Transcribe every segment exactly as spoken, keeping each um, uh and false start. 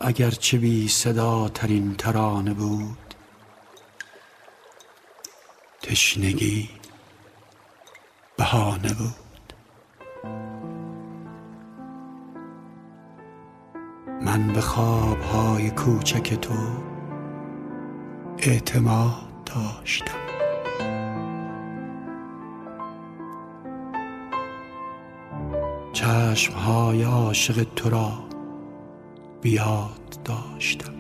اگرچه بی صدا ترین ترانه بود، تشنگی بهانه بود. من به خوابهای کوچک تو اعتماد داشتم. چشمهای عاشق تو را بیاد داشتم.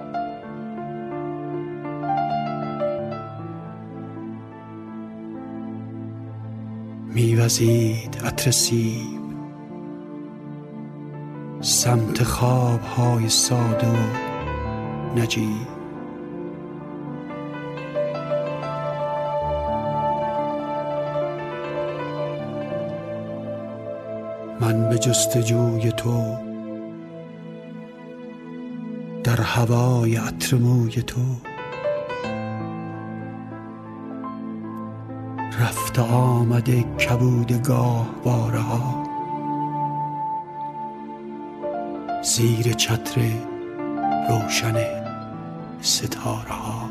میوزید عطر سیب سمت خوابهای ساده و نجیب. من به جستجوی تو در هوای عطر موی تو رفت آمده کبود گاهواره ها، زیر چتر روشن ستاره ها.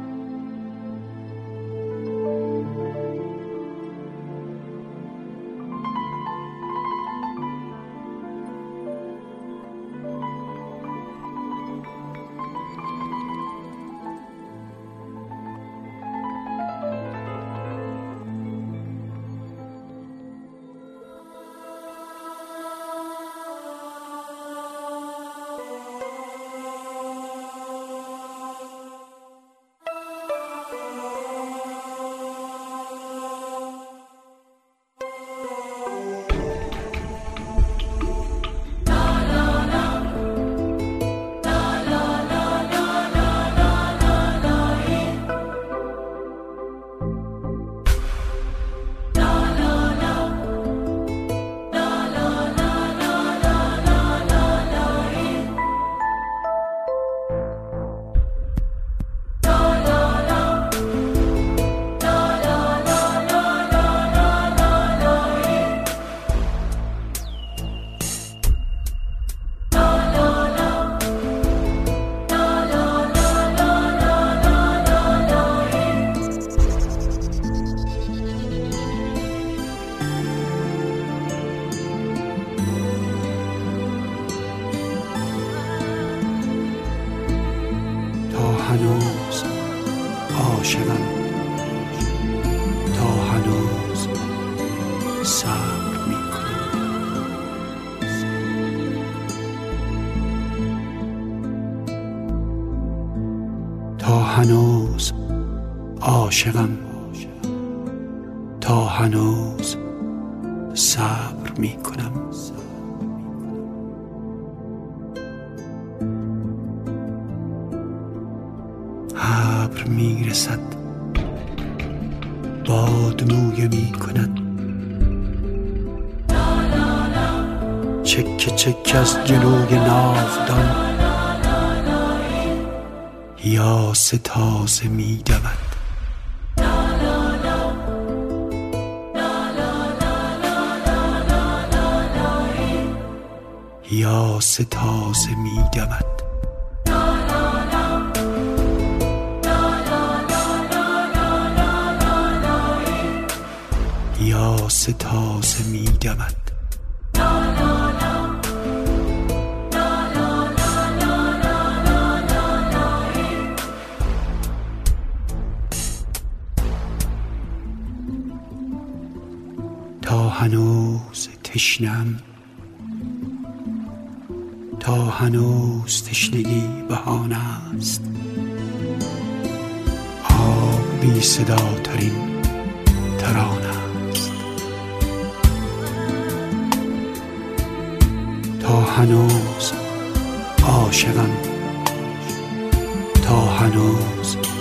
هنوز عاشقم، تا هنوز صبر میکنم. تا هنوز عاشقم، تا هنوز صبر میکنم. ابر میرسد، باد مویه میکند، چک چک از جلوی ناودان یاس تازه میدود. یاس تازه میدود. یاس تازه میدود. تا هنوز تشنم، تا هنوز تشنگی بهانه است. آب بی صدا ترین ترانه است. تا هنوز عاشقم، تا هنوز